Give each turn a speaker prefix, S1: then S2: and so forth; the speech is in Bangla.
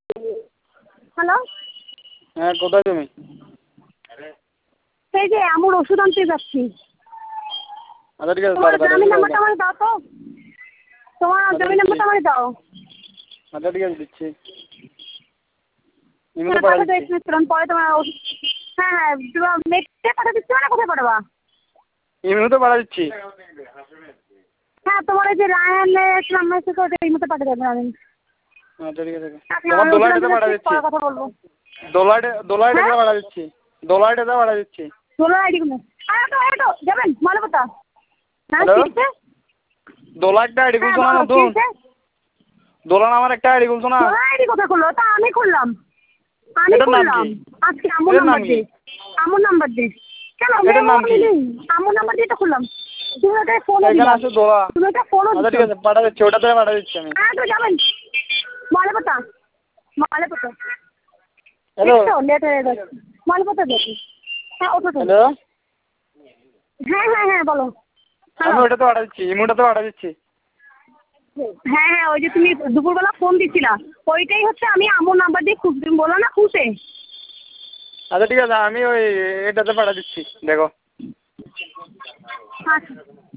S1: হ্যালো,
S2: হ্যাঁ কোথায় তুমি?
S1: সেই যে আমার ওষুধ আনতে যাচ্ছি।
S2: আচ্ছা ঠিক আছে,
S1: তোমার
S2: তাড়াতাড়ি
S1: জমির
S2: এসে দাও।
S1: নাম্বারটা আমাকে দাও তো। তোমার জমির নাম্বারটা আমাকে দাও।
S2: আচ্ছা ঠিক আছে, দিচ্ছি। ইমেলে
S1: হ্যাঁ
S2: পাঠিয়ে
S1: পাঠাতে
S2: দিচ্ছি।
S1: একটু পরে তোমার হ্যাঁ হ্যাঁ তোমার নেটে পাঠিয়ে দিচ্ছি মানে কোথায় পাঠাবা?
S2: ইমেলে তো পাঠিয়ে দিচ্ছি।
S1: হ্যাঁ তোমার এই যে রায়ানের নাম্বার থেকে ওটা এই মতো পাঠিয়ে দেবেন আমি।
S2: আচ্ছা ঠিক আছে।
S1: এখন
S2: তোমার
S1: আমি ওষুধ আনতে
S2: দোলাইটাতে
S1: যাচ্ছি,
S2: পাঠিয়ে দিচ্ছি।
S1: পরে কথা বলবো।
S2: দোলাইটাতে
S1: হ্যাঁ
S2: পাঠিয়ে দিচ্ছি। দোলাইটাতে পাঠিয়ে দিচ্ছি।
S1: তোলার আইডি গুলো যাবেন মালপতা। হ্যাঁ
S2: হ্যালো,
S1: কি হচ্ছে?
S2: দোলা একটা আইডি
S1: হ্যাঁ
S2: খুলছো না
S1: বলো কি
S2: নতুন?
S1: হচ্ছে?
S2: দোলা নামের একটা আইডি খুলছো না?
S1: তোলার আইডি কোথায় করলো? তা আমি করলাম। আমি
S2: এটার নাম কি?
S1: করলাম আজকে আমুর
S2: এটার নাম
S1: নাম্বার
S2: কি?
S1: দিয়ে। আমুর নাম্বার দিয়ে কেন
S2: এটার
S1: মেমো
S2: নাম
S1: আমি
S2: কি?
S1: নেই। আমুর নাম্বার দিয়ে তো খুললাম। তুমি ওটা ফোনও
S2: এখানে
S1: দিবা।
S2: আছে দোলা।
S1: তুমি ওটা ফোনও
S2: আচ্ছা
S1: দিচ্ছ।
S2: ঠিক আছে, পাঠিয়ে দিচ্ছি। ওটাতে পাঠিয়ে দিচ্ছি আমি।
S1: হ্যাঁ তো যাবেন মালপতা। মালপতা
S2: হ্যালো।
S1: দেখছো লেট হয়ে যাচ্ছে। মালপতা দেখি। হ্যাঁ ওঠো তো।
S2: হ্যালো,
S1: হ্যাঁ হ্যাঁ হ্যাঁ বলো।
S2: আমি
S1: হ্যালো।
S2: ওটাতে পাঠিয়ে দিচ্ছি, ইমোটাতে পাঠিয়ে দিচ্ছি।
S1: হ্যাঁ হ্যাঁ ওই যে তুমি দুপুরবেলা ফোন দিছিলা ওইটাই হচ্ছে আমি আমুর নাম্বার দিয়ে খুঁজতে বলো না খুঁজতে।
S2: আচ্ছা ঠিক আছে, আমি ওই এটাতে পাঠিয়ে দিচ্ছি, দেখো।
S1: আচ্ছা